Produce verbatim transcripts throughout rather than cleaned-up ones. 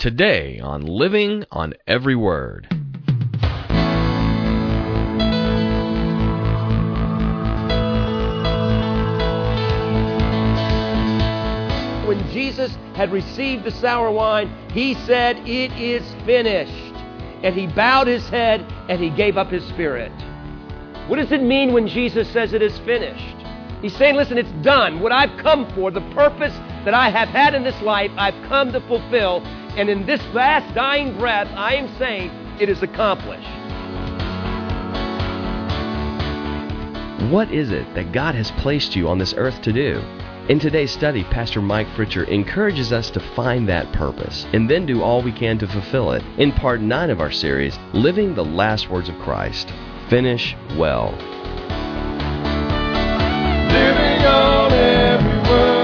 today on Living on Every Word. When Jesus had received the sour wine, he said, "It is finished." And he bowed his head and he gave up his spirit. What does it mean when Jesus says it is finished? He's saying, listen, it's done. What I've come for, the purpose that I have had in this life, I've come to fulfill. And in this last dying breath, I am saying it is accomplished. What is it that God has placed you on this earth to do? In today's study, Pastor Mike Fritcher encourages us to find that purpose and then do all we can to fulfill it in part nine of our series, Living the Last Words of Christ. Finish well. Living on every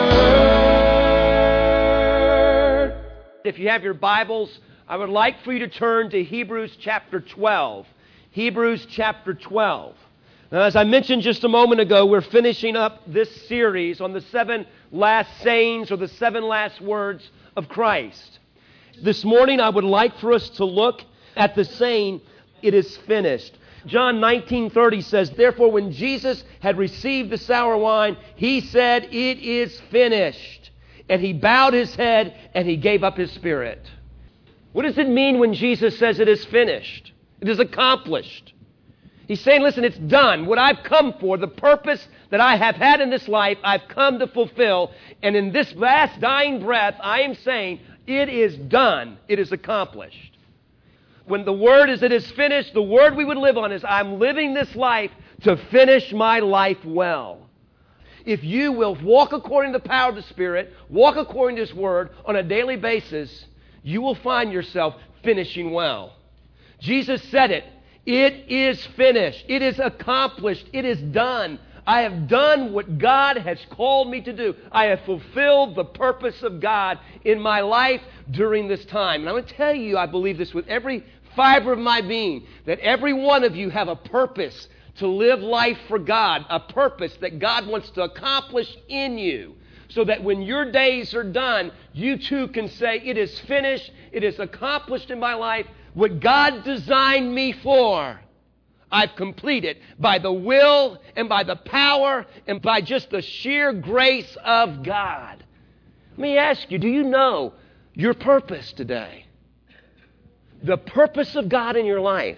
word. If you have your Bibles, I would like for you to turn to Hebrews chapter twelve. Hebrews chapter twelve. Now, as I mentioned just a moment ago, we're finishing up this series on the seven last sayings or the seven last words of Christ. This morning, I would like for us to look at the saying, "It is finished." John nineteen thirty says, "Therefore, when Jesus had received the sour wine, he said, 'It is finished.' And he bowed his head and he gave up his spirit." What does it mean when Jesus says it is finished? It is accomplished. He's saying, listen, it's done. What I've come for, the purpose that I have had in this life, I've come to fulfill. And in this last dying breath, I am saying, it is done. It is accomplished. When the word is, it is finished, the word we would live on is, I'm living this life to finish my life well. If you will walk according to the power of the Spirit, walk according to His Word on a daily basis, you will find yourself finishing well. Jesus said it. It is finished. It is accomplished. It is done. I have done what God has called me to do. I have fulfilled the purpose of God in my life during this time. And I'm going to tell you, I believe this with every fiber of my being, that every one of you have a purpose to live life for God, a purpose that God wants to accomplish in you, so that when your days are done, you too can say, it is finished, it is accomplished in my life. What God designed me for, I've completed by the will and by the power and by just the sheer grace of God. Let me ask you, do you know your purpose today? The purpose of God in your life.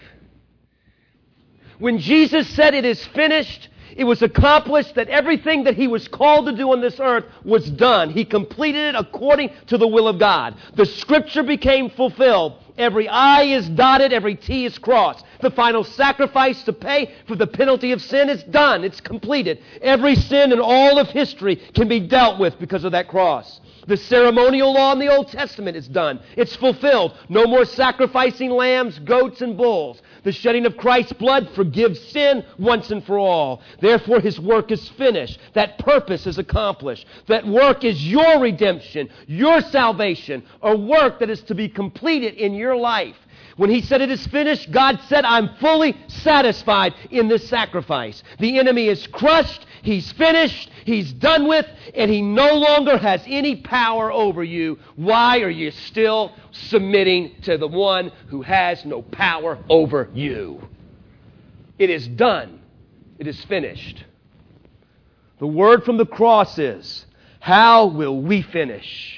When Jesus said it is finished, it was accomplished, that everything that He was called to do on this earth was done. He completed it according to the will of God. The Scripture became fulfilled. Every I is dotted, every T is crossed. The final sacrifice to pay for the penalty of sin is done. It's completed. Every sin in all of history can be dealt with because of that cross. The ceremonial law in the Old Testament is done. It's fulfilled. No more sacrificing lambs, goats, and bulls. The shedding of Christ's blood forgives sin once and for all. Therefore, His work is finished. That purpose is accomplished. That work is your redemption, your salvation, a work that is to be completed in your life. When He said it is finished, God said, I'm fully satisfied in this sacrifice. The enemy is crushed, he's finished, he's done with, and he no longer has any power over you. Why are you still submitting to the one who has no power over you? It is done. It is finished. The word from the cross is, how will we finish?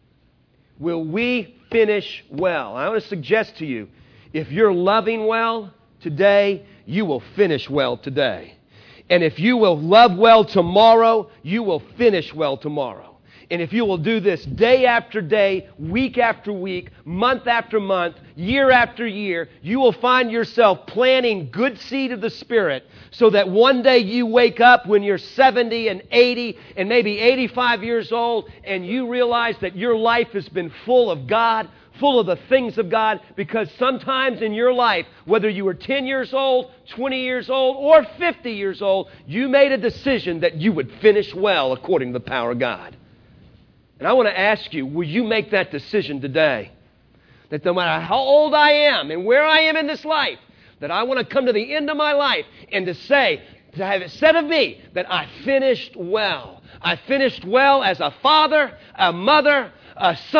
Will we finish well? I want to suggest to you, if you're loving well today, you will finish well today. And if you will love well tomorrow, you will finish well tomorrow. And if you will do this day after day, week after week, month after month, year after year, you will find yourself planting good seed of the Spirit so that one day you wake up when you're seventy and eighty and maybe eighty-five years old and you realize that your life has been full of God, full of the things of God, because sometimes in your life, whether you were ten years old, twenty years old, or fifty years old, you made a decision that you would finish well according to the power of God. And I want to ask you, will you make that decision today? That no matter how old I am and where I am in this life, that I want to come to the end of my life and to say, to have it said of me, that I finished well. I finished well as a father, a mother, a son,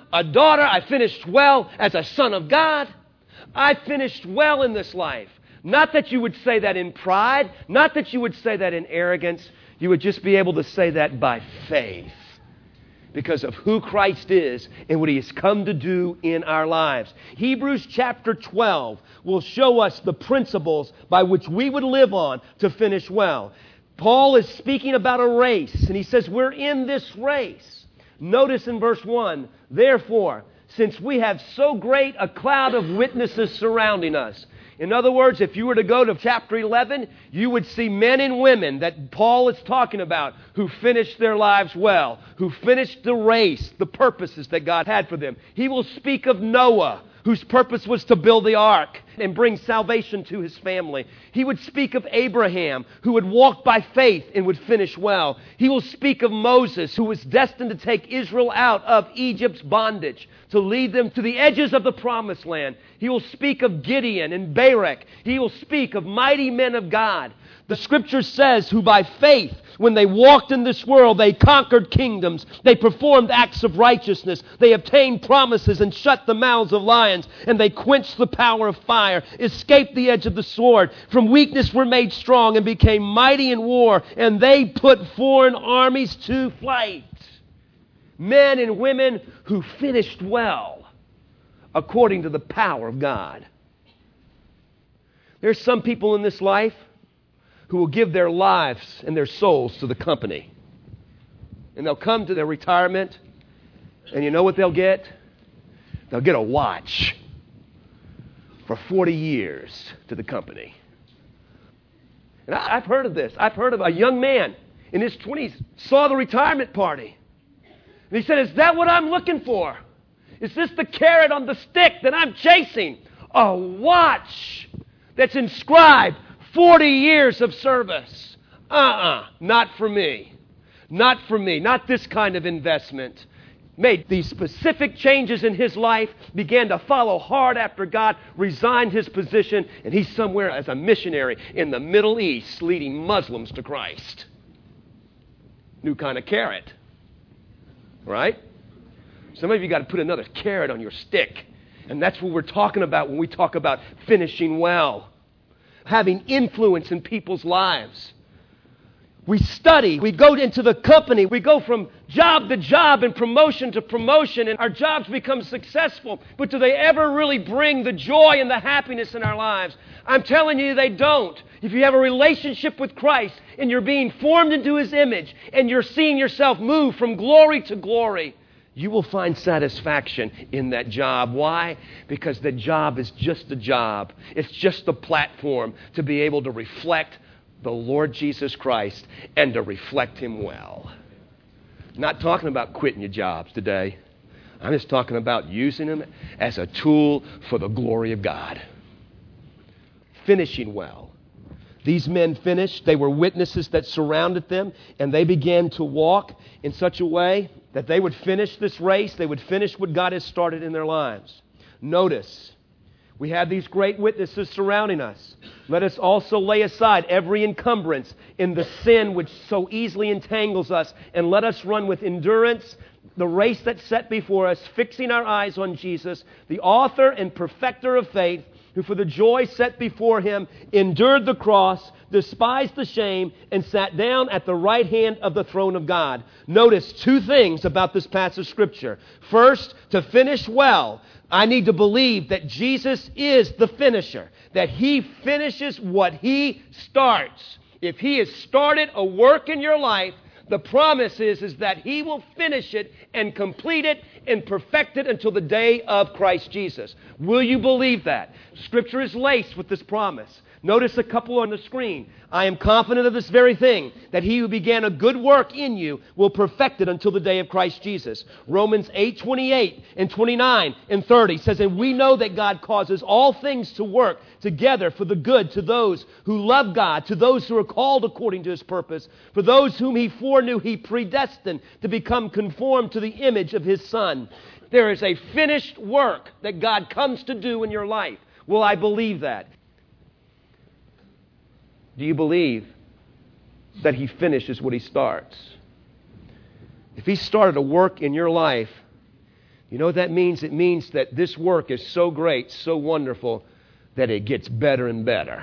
a daughter. I finished well as a son of God. I finished well in this life. Not that you would say that in pride, not that you would say that in arrogance. You would just be able to say that by faith, because of who Christ is and what He has come to do in our lives. Hebrews chapter twelve will show us the principles by which we would live on to finish well. Paul is speaking about a race, and he says we're in this race. Notice in verse one, therefore, since we have so great a cloud of witnesses surrounding us. In other words, if you were to go to chapter eleven, you would see men and women that Paul is talking about who finished their lives well, who finished the race, the purposes that God had for them. He will speak of Noah, whose purpose was to build the ark and bring salvation to his family. He would speak of Abraham, who would walk by faith and would finish well. He will speak of Moses, who was destined to take Israel out of Egypt's bondage, to lead them to the edges of the promised land. He will speak of Gideon and Barak. He will speak of mighty men of God. The Scripture says, who by faith, when they walked in this world, they conquered kingdoms. They performed acts of righteousness. They obtained promises and shut the mouths of lions. And they quenched the power of fire, escaped the edge of the sword. From weakness were made strong and became mighty in war. And they put foreign armies to flight. Men and women who finished well according to the power of God. There's some people in this life who will give their lives and their souls to the company. And they'll come to their retirement, and you know what they'll get? They'll get a watch for forty years to the company. And I, I've heard of this. I've heard of a young man in his twenties saw the retirement party. And he said, is that what I'm looking for? Is this the carrot on the stick that I'm chasing? A watch that's inscribed forty years of service. Uh-uh, not for me. Not for me. Not this kind of investment. Made these specific changes in his life, began to follow hard after God, resigned his position, and he's somewhere as a missionary in the Middle East leading Muslims to Christ. New kind of carrot. Right? Some of you got to put another carrot on your stick. And that's what we're talking about when we talk about finishing well. Having influence in people's lives. We study, we go into the company, we go from job to job and promotion to promotion, and our jobs become successful. But do they ever really bring the joy and the happiness in our lives? I'm telling you, they don't. If you have a relationship with Christ and you're being formed into His image and you're seeing yourself move from glory to glory, you will find satisfaction in that job. Why? Because the job is just a job. It's just a platform to be able to reflect the Lord Jesus Christ and to reflect Him well. I'm not talking about quitting your jobs today. I'm just talking about using them as a tool for the glory of God. Finishing well. These men finished. They were witnesses that surrounded them, and they began to walk in such a way that they would finish this race. They would finish what God has started in their lives. Notice, we have these great witnesses surrounding us. Let us also lay aside every encumbrance in the sin which so easily entangles us, and let us run with endurance the race that's set before us, fixing our eyes on Jesus, the author and perfecter of faith, who for the joy set before Him endured the cross, despised the shame, and sat down at the right hand of the throne of God. Notice two things about this passage of Scripture. First, to finish well, I need to believe that Jesus is the finisher, that He finishes what He starts. If He has started a work in your life, the promise is, is that He will finish it and complete it and perfect it until the day of Christ Jesus. Will you believe that? Scripture is laced with this promise. Notice a couple on the screen. I am confident of this very thing, that He who began a good work in you will perfect it until the day of Christ Jesus. Romans eight twenty-eight and twenty-nine and thirty says, and we know that God causes all things to work together for the good to those who love God, to those who are called according to His purpose. For those whom He foreknew, He predestined to become conformed to the image of His Son. There is a finished work that God comes to do in your life. Will I believe that? Do you believe that He finishes what He starts? If He started a work in your life, You know what that means? It means that this work is so great, so wonderful, that it gets better and better.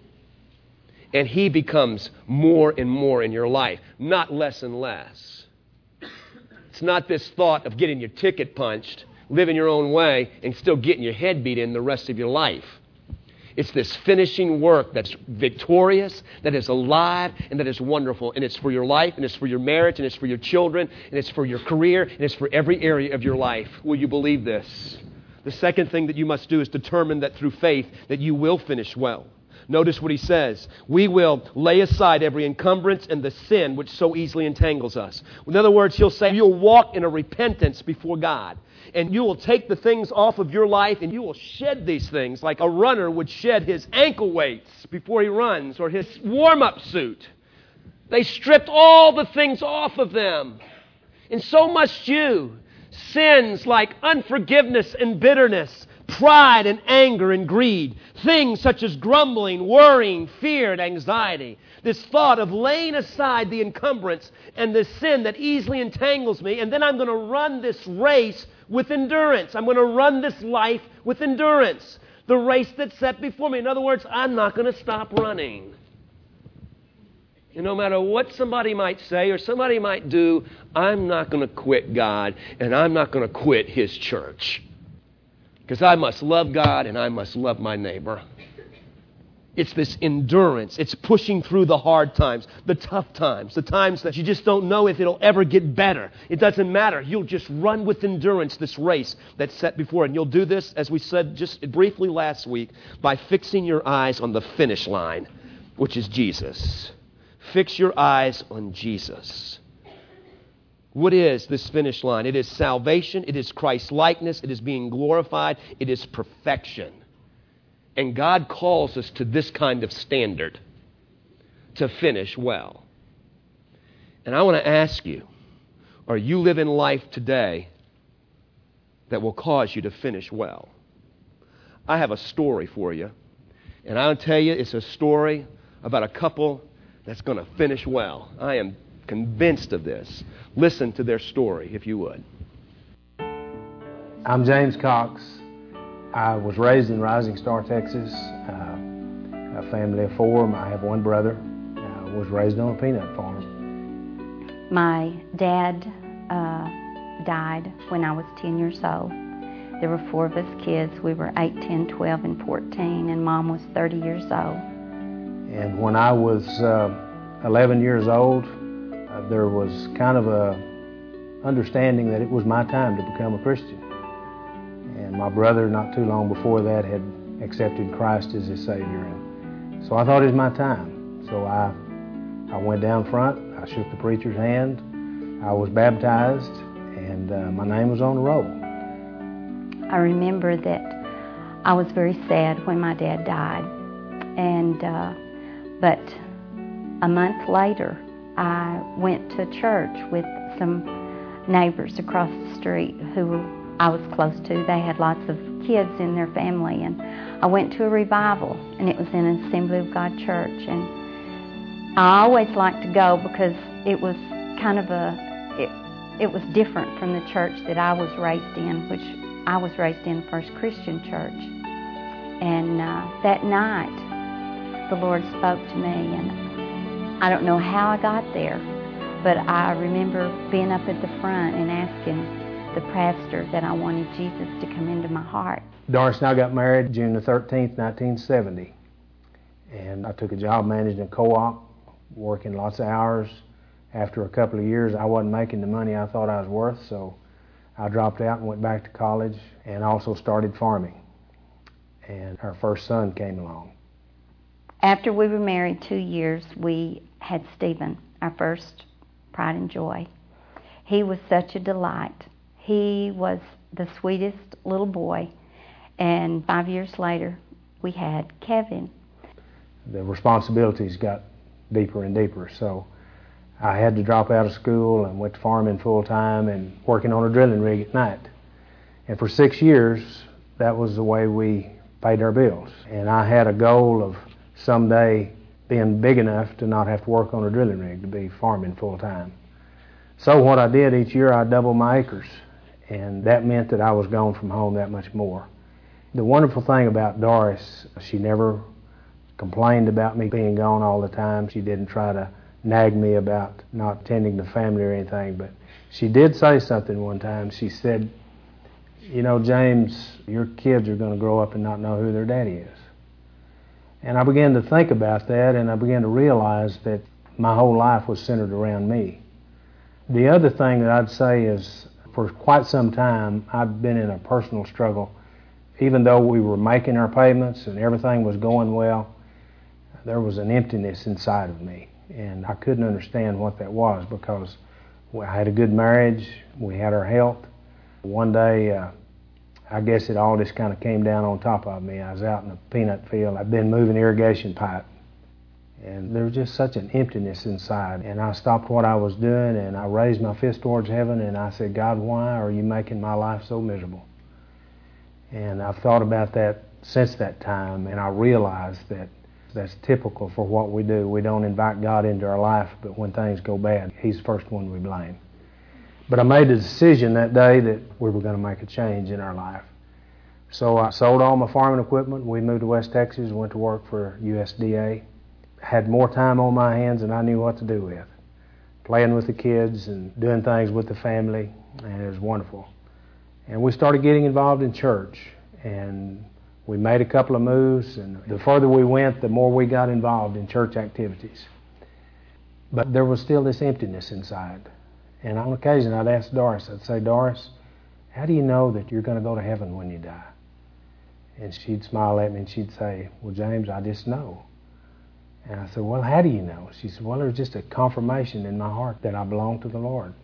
And He becomes more and more in your life, not less and less. It's not this thought of getting your ticket punched, living your own way, and still getting your head beat in the rest of your life. It's this finishing work that's victorious, that is alive, and that is wonderful. And it's for your life, and it's for your marriage, and it's for your children, and it's for your career, and it's for every area of your life. Will you believe this? The second thing that you must do is determine that through faith that you will finish well. Notice what he says. We will lay aside every encumbrance and the sin which so easily entangles us. In other words, he'll say you'll walk in a repentance before God. And you will take the things off of your life and you will shed these things like a runner would shed his ankle weights before he runs or his warm-up suit. They stripped all the things off of them. And so must you. Sins like unforgiveness and bitterness, pride and anger and greed, things such as grumbling, worrying, fear and anxiety. This thought of laying aside the encumbrance and the sin that easily entangles me, and then I'm going to run this race with endurance. I'm going to run this life with endurance. The race that's set before me. In other words, I'm not going to stop running. And no matter what somebody might say or somebody might do, I'm not going to quit God and I'm not going to quit His church. Because I must love God and I must love my neighbor. It's this endurance. It's pushing through the hard times, the tough times, the times that you just don't know if it'll ever get better. It doesn't matter. You'll just run with endurance this race that's set before. And you'll do this, as we said just briefly last week, by fixing your eyes on the finish line, which is Jesus. Fix your eyes on Jesus. What is this finish line? It is salvation. It is Christ-likeness. It is being glorified. It is perfection. And God calls us to this kind of standard, to finish well. And I want to ask you, are you living life today that will cause you to finish well? I have a story for you. And I'll tell you, it's a story about a couple that's going to finish well. I am convinced of this. Listen to their story, if you would. I'm James Cox. I was raised in Rising Star, Texas, uh, a family of four. I have one brother. I was raised on a peanut farm. My dad uh, died when I was ten years old. There were four of us kids. We were eight, ten, twelve, and fourteen, and Mom was thirty years old. And when I was uh, eleven years old, uh, there was kind of a understanding that it was my time to become a Christian. And my brother, not too long before that, had accepted Christ as his Savior. And so I thought it was my time. So I, I went down front, I shook the preacher's hand, I was baptized, and uh, my name was on the roll. I remember that I was very sad when my dad died. And uh, but a month later, I went to church with some neighbors across the street who were I was close to. They had lots of kids in their family, and I went to a revival, and it was in an Assembly of God church. And I always liked to go because it was kind of a, it, it was different from the church that I was raised in, which I was raised in First Christian Church. And uh, that night, the Lord spoke to me, and I don't know how I got there, but I remember being up at the front and asking the pastor that I wanted Jesus to come into my heart. Doris and I got married June the thirteenth, nineteen seventy. And I took a job managing a co-op, working lots of hours. After a couple of years, I wasn't making the money I thought I was worth, so I dropped out and went back to college and also started farming. And our first son came along. After we were married two years, we had Stephen, our first pride and joy. He was such a delight. He was the sweetest little boy, and five years later, we had Kevin. The responsibilities got deeper and deeper, so I had to drop out of school and went to farming full-time and working on a drilling rig at night. And for six years, that was the way we paid our bills. And I had a goal of someday being big enough to not have to work on a drilling rig, to be farming full-time. So what I did each year, I doubled my acres. and that meant that I was gone from home that much more. The wonderful thing about Doris, she never complained about me being gone all the time. She didn't try to nag me about not attending the family or anything, but she did say something one time. She said, you know, James, your kids are going to grow up and not know who their daddy is. And I began to think about that, and I began to realize that my whole life was centered around me. The other thing that I'd say is, for quite some time, I've been in a personal struggle. Even though we were making our payments and everything was going well, there was an emptiness inside of me. And I couldn't understand what that was, because I had a good marriage, we had our health. One day, uh, I guess it all just kind of came down on top of me. I was out in a peanut field. I'd been moving irrigation pipe. And there was just such an emptiness inside. And I stopped what I was doing, and I raised my fist towards heaven, and I said, God, why are you making my life so miserable? And I've thought about that since that time, and I realized that that's typical for what we do. We don't invite God into our life, but when things go bad, He's the first one we blame. But I made a decision that day that we were going to make a change in our life. So I sold all my farming equipment. We moved to West Texas, went to work for U S D A. Had more time on my hands than I knew what to do with. Playing with the kids and doing things with the family, and it was wonderful. And we started getting involved in church, and we made a couple of moves, and the further we went, the more we got involved in church activities. But there was still this emptiness inside. And on occasion, I'd ask Doris, I'd say, Doris, how do you know that you're going to go to heaven when you die? And she'd smile at me and she'd say, well, James, I just know. And I said, well, how do you know? She said, well, there's just a confirmation in my heart that I belong to the Lord.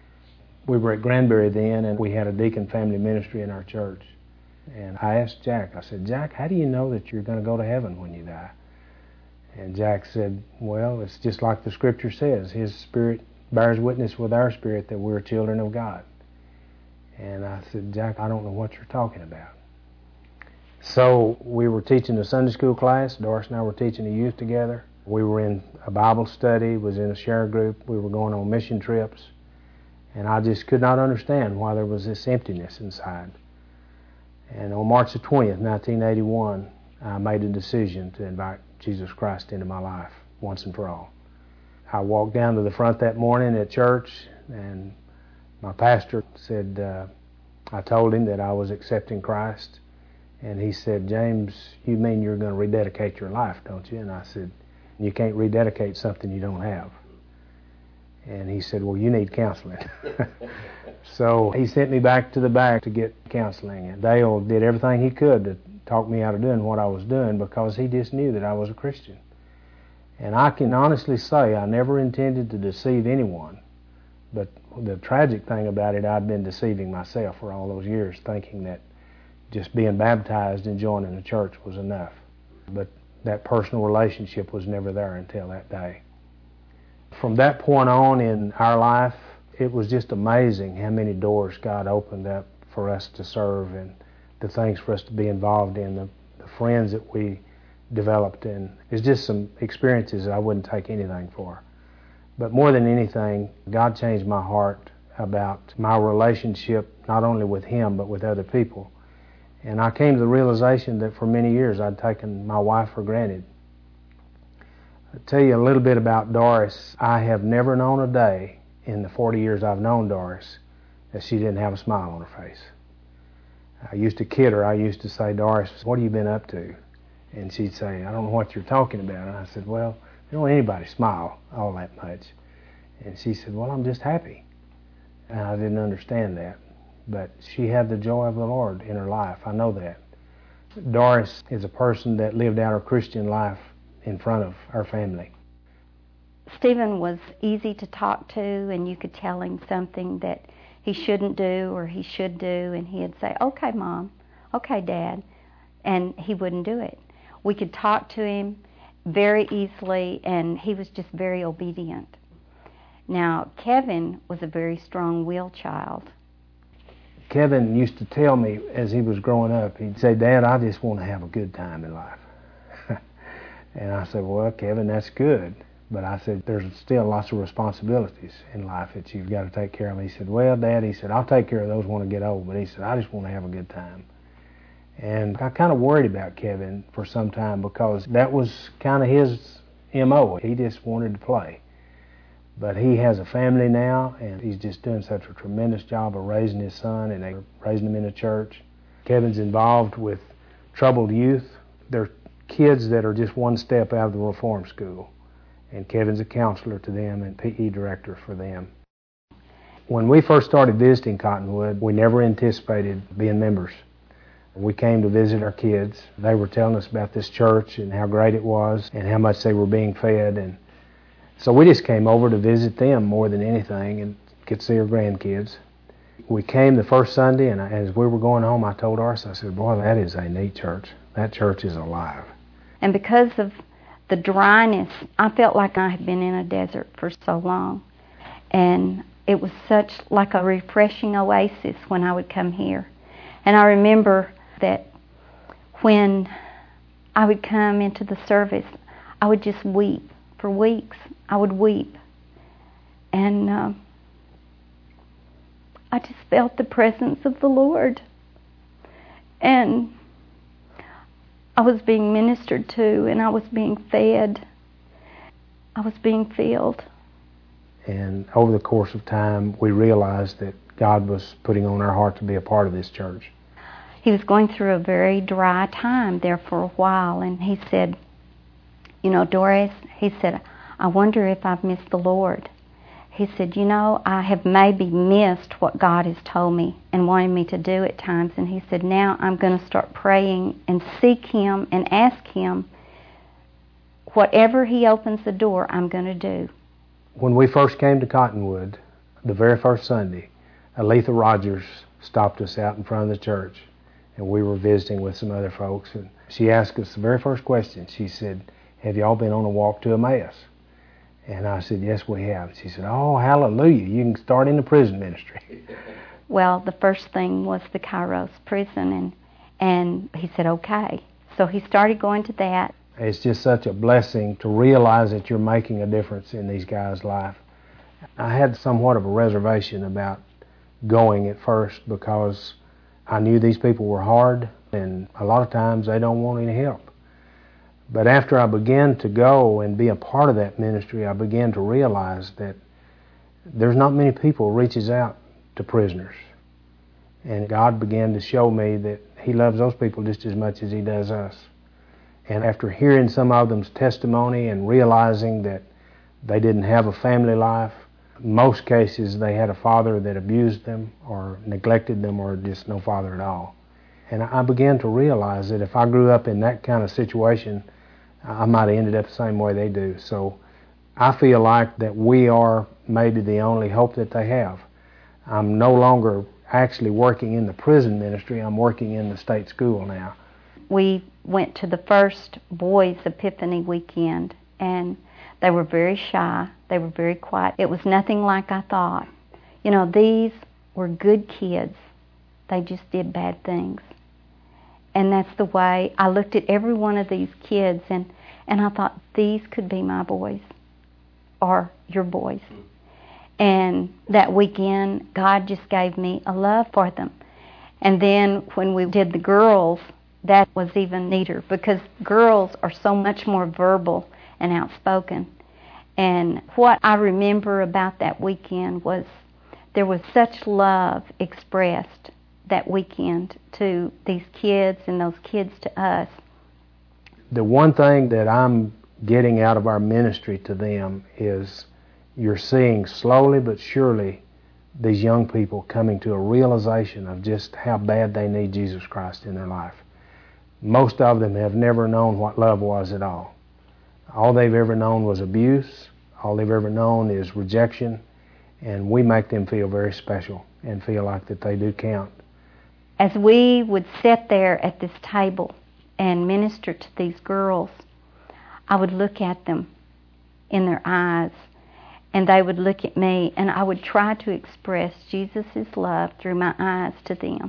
We were at Granbury then, and we had a deacon family ministry in our church. And I asked Jack, I said, Jack, how do you know that you're going to go to heaven when you die? And Jack said, well, it's just like the Scripture says. His Spirit bears witness with our spirit that we're children of God. And I said, Jack, I don't know what you're talking about. So we were teaching a Sunday school class. Doris and I were teaching the youth together. We were in a Bible study, was in a share group. We were going on mission trips. And I just could not understand why there was this emptiness inside. And on March the twentieth, nineteen eighty-one, I made a decision to invite Jesus Christ into my life once and for all. I walked down to the front that morning at church, and my pastor said, uh, I told him that I was accepting Christ. And he said, James, you mean you're going to rededicate your life, don't you? And I said, you can't rededicate something you don't have. And he said, well, you need counseling. So he sent me back to the back to get counseling. And Dale did everything he could to talk me out of doing what I was doing, because he just knew that I was a Christian. And I can honestly say I never intended to deceive anyone. But the tragic thing about it, I'd been deceiving myself for all those years, thinking that just being baptized and joining a church was enough. But that personal relationship was never there until that day. From that point on in our life, it was just amazing how many doors God opened up for us to serve, and the things for us to be involved in, the, the friends that we developed. And it's just some experiences that I wouldn't take anything for. But more than anything, God changed my heart about my relationship, not only with Him, but with other people. And I came to the realization that for many years I'd taken my wife for granted. I'll tell you a little bit about Doris. I have never known a day in the forty years I've known Doris that she didn't have a smile on her face. I used to kid her. I used to say, Doris, what have you been up to? And she'd say, I don't know what you're talking about. And I said, well, don't want anybody smile all that much. And she said, well, I'm just happy. And I didn't understand that. But she had the joy of the Lord in her life. I know that. Doris is a person that lived out her Christian life in front of our family. Stephen was easy to talk to, and you could tell him something that he shouldn't do or he should do, and he'd say, okay, Mom, okay, Dad, and he wouldn't do it. We could talk to him very easily, and he was just very obedient. Now, Kevin was a very strong-willed child. Kevin used to tell me as he was growing up, he'd say, Dad, I just want to have a good time in life. And I said, well, Kevin, that's good. But I said, there's still lots of responsibilities in life that you've got to take care of. He said, well, Dad, he said, I'll take care of those when I get old. But he said, I just want to have a good time. And I kind of worried about Kevin for some time because that was kind of his M O. He just wanted to play. But he has a family now, and he's just doing such a tremendous job of raising his son, and they're raising him in a church. Kevin's involved with troubled youth. They're kids that are just one step out of the reform school. And Kevin's a counselor to them and P E director for them. When we first started visiting Cottonwood, we never anticipated being members. We came to visit our kids. They were telling us about this church and how great it was and how much they were being fed. And so we just came over to visit them more than anything and get to see our grandkids. We came the first Sunday, and as we were going home, I told Arce, I said, boy, that is a neat church. That church is alive. And because of the dryness, I felt like I had been in a desert for so long. And it was such like a refreshing oasis when I would come here. And I remember that when I would come into the service, I would just weep. For weeks, I would weep. And uh, I just felt the presence of the Lord. And I was being ministered to, and I was being fed. I was being filled. And over the course of time, we realized that God was putting on our heart to be a part of this church. He was going through a very dry time there for a while, and he said, you know, Doris, he said, I wonder if I've missed the Lord. He said, you know, I have maybe missed what God has told me and wanted me to do at times. And he said, now I'm going to start praying and seek Him and ask Him, whatever He opens the door, I'm going to do. When we first came to Cottonwood, the very first Sunday, Aletha Rogers stopped us out in front of the church, and we were visiting with some other folks. And she asked us the very first question. She said, have you all been on a walk to Emmaus? And I said, yes, we have. She said, oh, hallelujah, you can start in the prison ministry. Well, the first thing was the Kairos prison, and and he said, okay. So he started going to that. It's just such a blessing to realize that you're making a difference in these guys' life. I had somewhat of a reservation about going at first because I knew these people were hard, and a lot of times they don't want any help. But after I began to go and be a part of that ministry, I began to realize that there's not many people who reaches out to prisoners. And God began to show me that He loves those people just as much as He does us. And after hearing some of them's testimony and realizing that they didn't have a family life, in most cases they had a father that abused them or neglected them or just no father at all. And I began to realize that if I grew up in that kind of situation, I might have ended up the same way they do. So I feel like that we are maybe the only hope that they have. I'm no longer actually working in the prison ministry. I'm working in the state school now. We went to the first boys' Epiphany weekend, and they were very shy. They were very quiet. It was nothing like I thought. You know, these were good kids. They just did bad things. And that's the way I looked at every one of these kids, and, and I thought, these could be my boys or your boys. And that weekend, God just gave me a love for them. And then when we did the girls, that was even neater because girls are so much more verbal and outspoken. And what I remember about that weekend was there was such love expressed that weekend to these kids and those kids to us. The one thing that I'm getting out of our ministry to them is you're seeing slowly but surely these young people coming to a realization of just how bad they need Jesus Christ in their life. Most of them have never known what love was at all. All they've ever known was abuse. All they've ever known is rejection. And we make them feel very special and feel like that they do count. As we would sit there at this table and minister to these girls, I would look at them in their eyes, and they would look at me, and I would try to express Jesus' love through my eyes to them.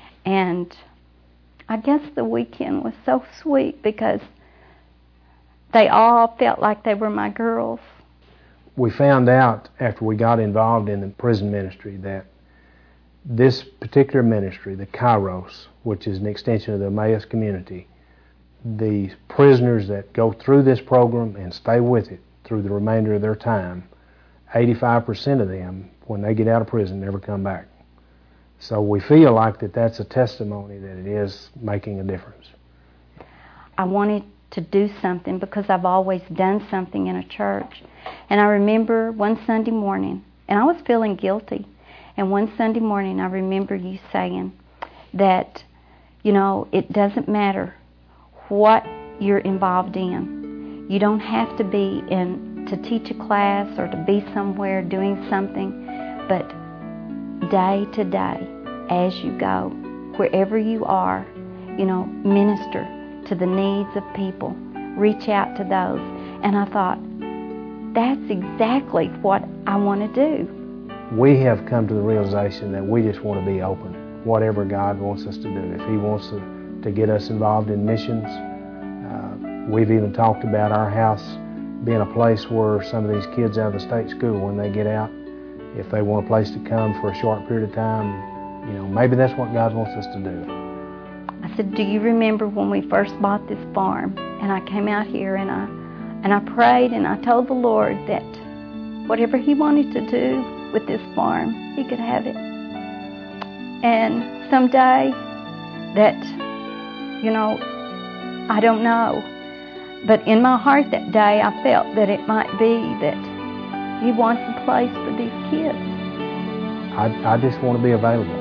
And I guess the weekend was so sweet because they all felt like they were my girls. We found out after we got involved in the prison ministry that this particular ministry, the Kairos, which is an extension of the Emmaus community, the prisoners that go through this program and stay with it through the remainder of their time, eighty-five percent of them, when they get out of prison, never come back. So we feel like that that's a testimony that it is making a difference. I wanted to do something because I've always done something in a church. And I remember one Sunday morning, and I was feeling guilty, and one Sunday morning I remember you saying that, you know, it doesn't matter what you're involved in. You don't have to be in to teach a class or to be somewhere doing something, but day to day, as you go, wherever you are, you know, minister to the needs of people. Reach out to those. And I thought, that's exactly what I want to do. We have come to the realization that we just want to be open, whatever God wants us to do. If He wants to, to get us involved in missions, uh, we've even talked about our house being a place where some of these kids out of the state school, when they get out, if they want a place to come for a short period of time, you know, maybe that's what God wants us to do. I said, do you remember when we first bought this farm? And I came out here and I and I prayed and I told the Lord that whatever He wanted to do with this farm, He could have it. And someday that, you know, I don't know, but in my heart that day I felt that it might be that He wants a place for these kids. I, I just want to be available.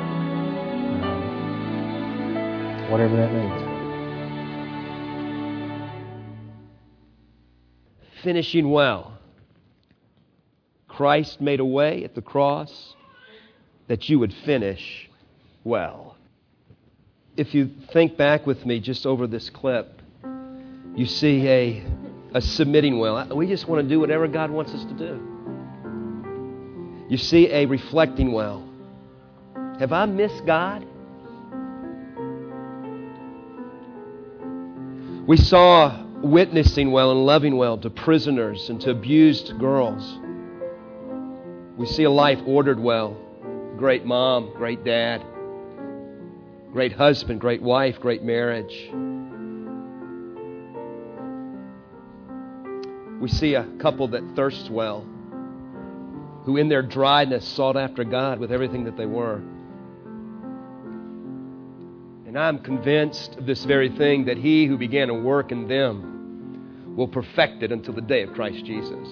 Whatever that means. Finishing well. Christ made a way at the cross that you would finish well. If you think back with me just over this clip, you see a, a submitting well. We just want to do whatever God wants us to do. You see a reflecting well. Have I missed God? We saw witnessing well and loving well to prisoners and to abused girls. We see a life ordered well. Great mom, great dad, great husband, great wife, great marriage. We see a couple that thirsts well, who in their dryness sought after God with everything that they were. And I'm convinced of this very thing, that He who began a work in them will perfect it until the day of Christ Jesus.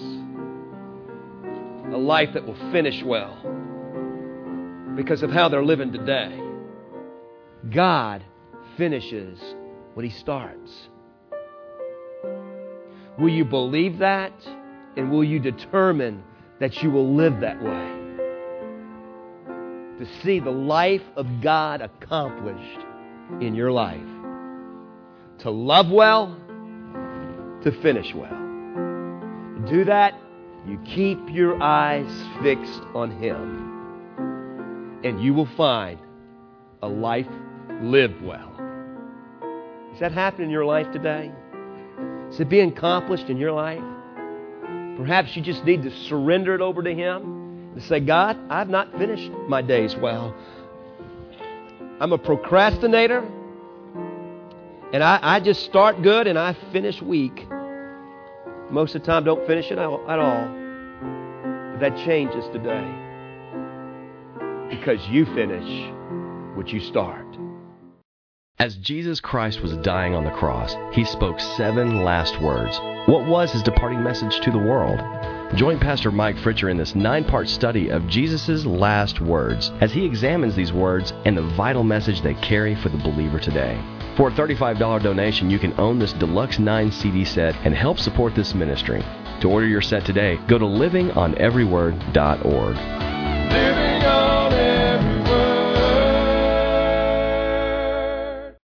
A life that will finish well because of how they're living today. God finishes what He starts. Will you believe that? And will you determine that you will live that way? To see the life of God accomplished in your life. To love well, to finish well. To do that, you keep your eyes fixed on Him, and you will find a life lived well. Is that happening in your life today? Is it being accomplished in your life? Perhaps you just need to surrender it over to Him and say, God, I've not finished my days well. I'm a procrastinator, and I, I just start good and I finish weak. Most of the time, don't finish it at all. But that changes today, because you finish what you start. As Jesus Christ was dying on the cross, He spoke seven last words. What was His departing message to the world? Join Pastor Mike Fritcher in this nine-part study of Jesus' last words as he examines these words and the vital message they carry for the believer today. For a thirty-five dollars donation, you can own this Deluxe nine C D set and help support this ministry. To order your set today, go to living on every word dot org. Living